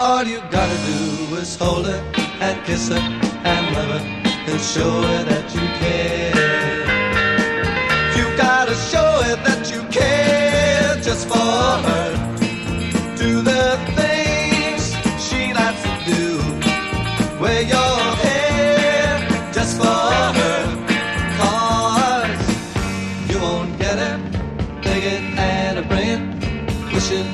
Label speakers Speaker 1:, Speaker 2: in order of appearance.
Speaker 1: All you gotta do is hold her and kiss her and love her and show her that you care.